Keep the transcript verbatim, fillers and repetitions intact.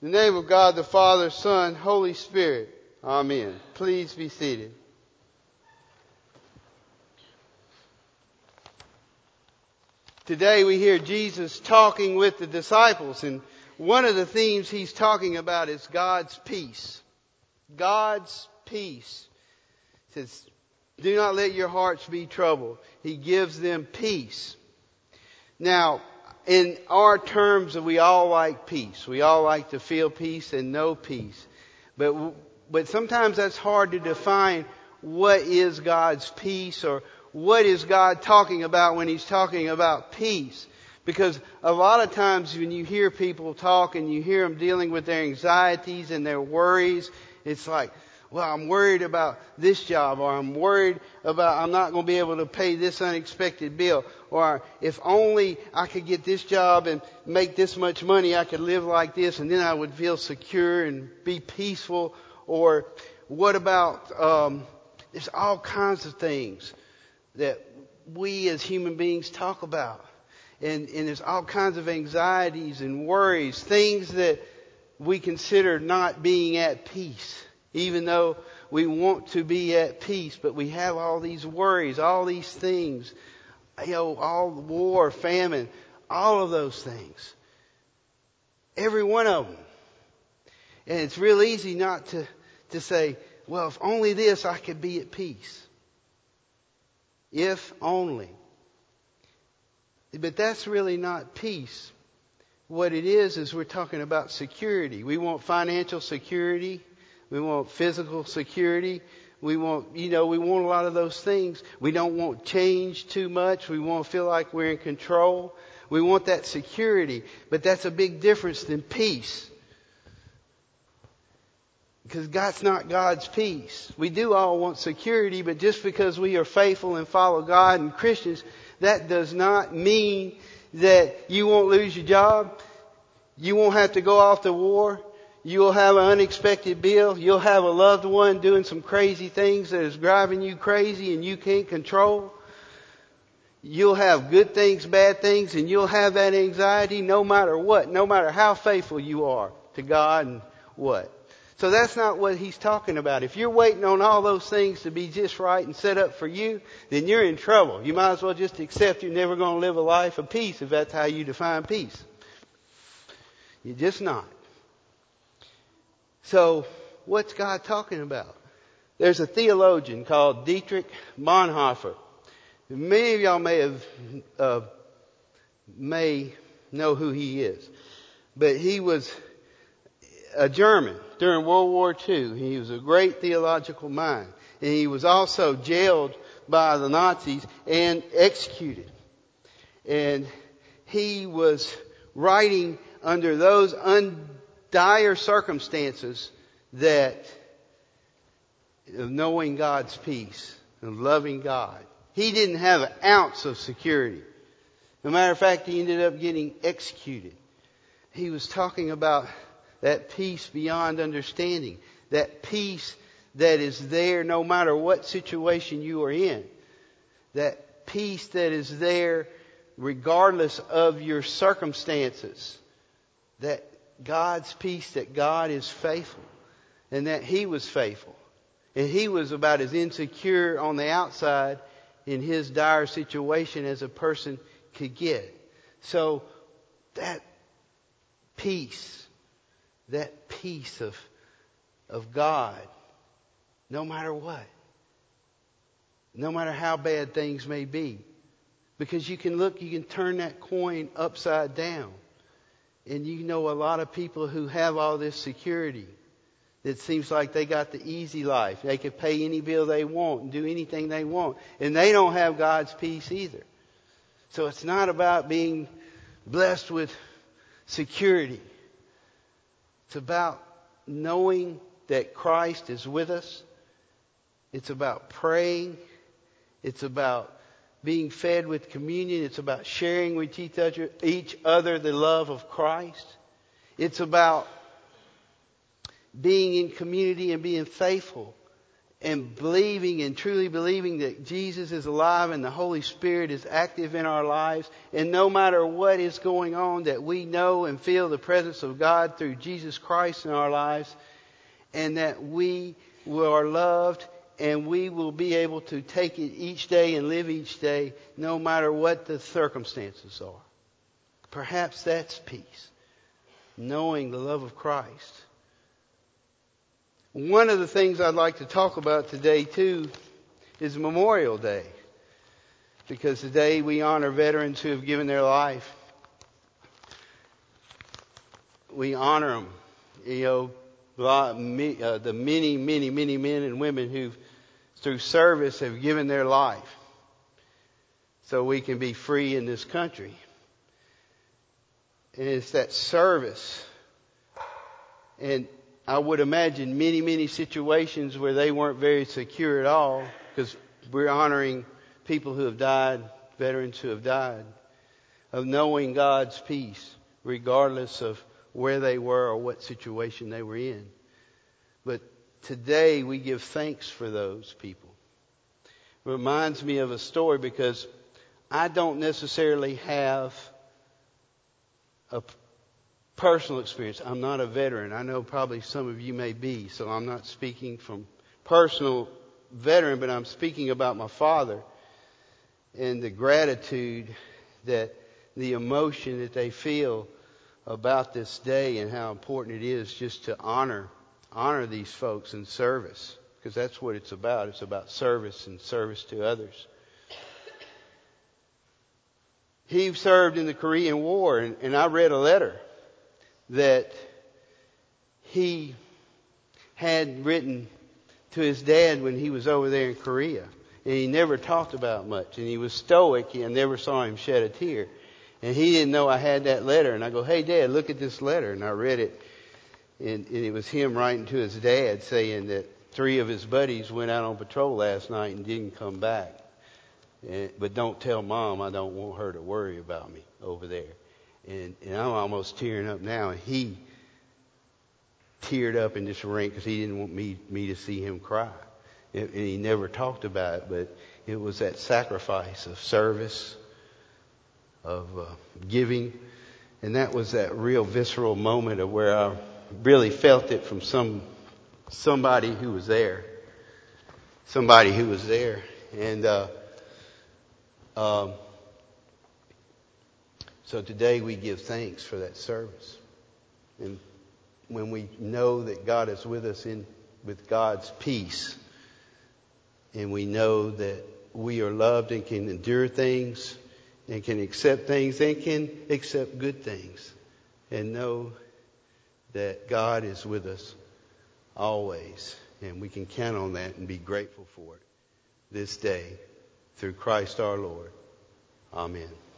In the name of God, the Father, Son, Holy Spirit. Amen. Please be seated. Today we hear Jesus talking with the disciples, and one of the themes he's talking about is God's peace. God's peace. He says, do not let your hearts be troubled. He gives them peace. Now, in our terms, we all like peace. We all like to feel peace and know peace. But, but sometimes that's hard to define what is God's peace, or what is God talking about when He's talking about peace. Because a lot of times when you hear people talk and you hear them dealing with their anxieties and their worries, it's like, well, I'm worried about this job, or I'm worried about I'm not going to be able to pay this unexpected bill, or if only I could get this job and make this much money, I could live like this and then I would feel secure and be peaceful. Or what about, um, there's all kinds of things that we as human beings talk about. And, and there's all kinds of anxieties and worries, things that we consider not being at peace. Even though we want to be at peace, but we have all these worries, all these things, you know, all the war, famine, all of those things. Every one of them. And it's real easy not to, to say, well, if only this, I could be at peace. If only. But that's really not peace. What it is, is we're talking about security. We want financial security. We want physical security. We want, you know, we want a lot of those things. We don't want change too much. We want to feel like we're in control. We want that security. But that's a big difference than peace. Because that's not God's peace. We do all want security, but just because we are faithful and follow God and Christians, that does not mean that you won't lose your job. You won't have to go off to war. You'll have an unexpected bill. You'll have a loved one doing some crazy things that is driving you crazy and you can't control. You'll have good things, bad things, and you'll have that anxiety no matter what, no matter how faithful you are to God and what. So that's not what he's talking about. If you're waiting on all those things to be just right and set up for you, then you're in trouble. You might as well just accept you're never going to live a life of peace if that's how you define peace. You're just not. So, what's God talking about? There's a theologian called Dietrich Bonhoeffer. Many of y'all may have, uh, may know who he is. But he was a German during World War Two. He was a great theological mind. And he was also jailed by the Nazis and executed. And he was writing under those un dire circumstances that of knowing God's peace, of loving God. He didn't have an ounce of security. As a matter of fact, he ended up getting executed. He was talking about that peace beyond understanding, that peace that is there no matter what situation you are in, that peace that is there regardless of your circumstances, that God's peace, that God is faithful and that He was faithful. And he was about as insecure on the outside in his dire situation as a person could get. So that peace, that peace of, of God, no matter what, no matter how bad things may be, because you can look, you can turn that coin upside down. And you know a lot of people who have all this security. It seems like they got the easy life. They could pay any bill they want and do anything they want. And they don't have God's peace either. So it's not about being blessed with security. It's about knowing that Christ is with us. It's about praying. It's about being fed with communion. It's about sharing with each other, each other the love of Christ. It's about being in community and being faithful and believing and truly believing that Jesus is alive and the Holy Spirit is active in our lives. And no matter what is going on, that we know and feel the presence of God through Jesus Christ in our lives, and that we are loved, and we will be able to take it each day and live each day no matter what the circumstances are. Perhaps that's peace, knowing the love of Christ. One of the things I'd like to talk about today too is Memorial Day, because today we honor veterans who have given their life. We honor them, you know, the many, many, many men and women who, through service, have given their life so we can be free in this country. And it's that service. And I would imagine many, many situations where they weren't very secure at all, because we're honoring people who have died, veterans who have died, of knowing God's peace, regardless of where they were or what situation they were in. But today we give thanks for those people. It reminds me of a story, because I don't necessarily have a personal experience. I'm not a veteran. I know probably some of you may be, so I'm not speaking from personal veteran, but I'm speaking about my father and the gratitude, that the emotion that they feel about this day, and how important it is just to honor honor these folks in service, because that's what it's about. It's about service and service to others. He served in the Korean War, and, and I read a letter that he had written to his dad when he was over there in Korea. And he never talked about much. And he was stoic. I never saw him shed a tear. And he didn't know I had that letter. And I go, "Hey, Dad, look at this letter." And I read it. And, and it was him writing to his dad saying that three of his buddies went out on patrol last night and didn't come back. And, but don't tell Mom, I don't want her to worry about me over there. And, and I'm almost tearing up now. And he teared up and just ran because he didn't want me, me to see him cry. And, and he never talked about it, but it was that sacrifice of service, of uh, giving. And that was that real visceral moment of where I really felt it from some somebody who was there. Somebody who was there. And uh, um, so today we give thanks for that service. And when we know that God is with us in with God's peace, and we know that we are loved and can endure things and can accept things and can accept good things, and know that God is with us always, and we can count on that and be grateful for it this day through Christ our Lord. Amen.